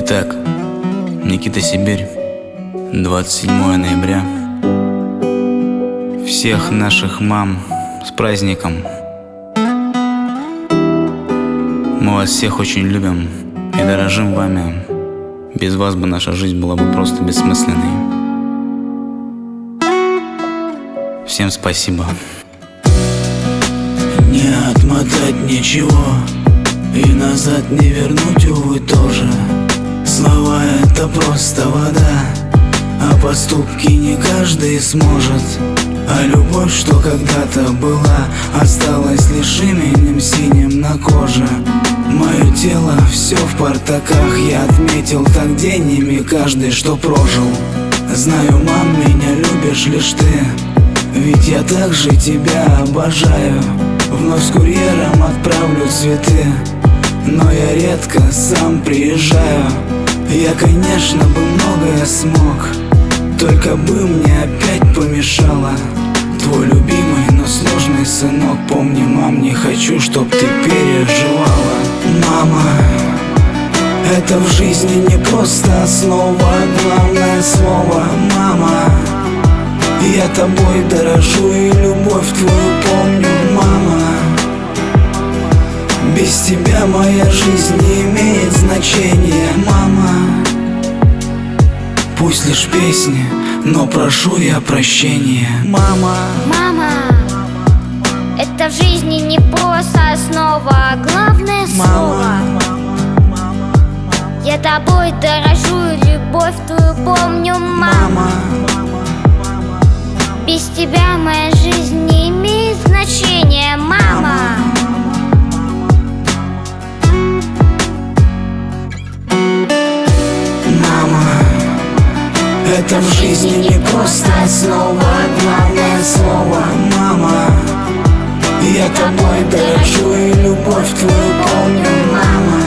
Итак, Никита, Сибирь, 27 ноября. Всех наших мам с праздником. Мы вас всех очень любим и дорожим вами. Без вас бы наша жизнь была бы просто бессмысленной. Всем спасибо. Не отмотать ничего и назад не вернуть, увы, тоже. Слова — это просто вода, а поступки не каждый сможет. А любовь, что когда-то была, осталась лишь именем синим на коже. Мое тело все в портаках, я отметил так деньями каждый, что прожил. Знаю, мам, меня любишь лишь ты, ведь я также тебя обожаю. Вновь с курьером отправлю цветы, но я редко сам приезжаю. Я, конечно, бы многое смог, только бы мне опять помешало. Твой любимый, но сложный сынок. Помни, мам, не хочу, чтоб ты переживала. Мама, это в жизни не просто основа, главное слово мама. Я тобой дорожу и любовь твою помню, мама. Без тебя моя жизнь не имеет значения, мама. Пусть лишь песни, но прошу я прощения, мама. Мама, это в жизни не просто основа, а главное слово. Я тобой дорожу и любовь твою помню, мама. Без тебя моя жизнь не имеет значения, мама. Это в жизни не просто основа, главное слово мама. Я тобой дорожу и любовь твою помню, мама.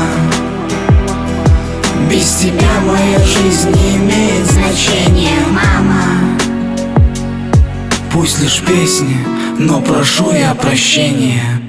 Без тебя моя жизнь не имеет значения, мама. Пусть лишь песни, но прошу я прощения.